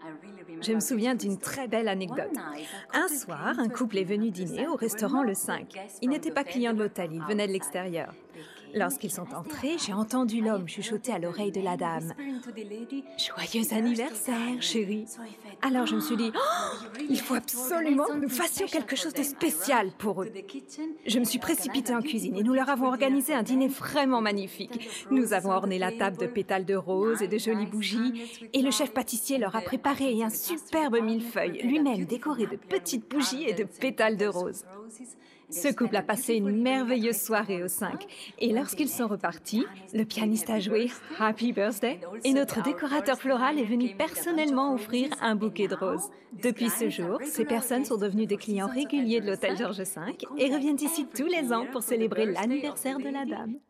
Je me souviens d'une très belle anecdote. Un soir, un couple est venu dîner au restaurant Le 5. Ils n'étaient pas clients de l'hôtel, ils venaient de l'extérieur. Lorsqu'ils sont entrés, j'ai entendu l'homme chuchoter à l'oreille de la dame. Joyeux anniversaire, chérie. Alors je me suis dit, il faut absolument que nous fassions quelque chose de spécial pour eux. Je me suis précipitée en cuisine et nous leur avons organisé un dîner vraiment magnifique. Nous avons orné la table de pétales de rose et de jolies bougies et le chef pâtissier leur a préparé un superbe millefeuille, lui-même décoré de petites bougies et de pétales de rose. Ce couple a passé une merveilleuse soirée au 5 et lorsqu'ils sont repartis, le pianiste a joué Happy Birthday et notre décorateur floral est venu personnellement offrir un bouquet de roses. Depuis ce jour, ces personnes sont devenues des clients réguliers de l'hôtel Georges V et reviennent ici tous les ans pour célébrer l'anniversaire de la dame.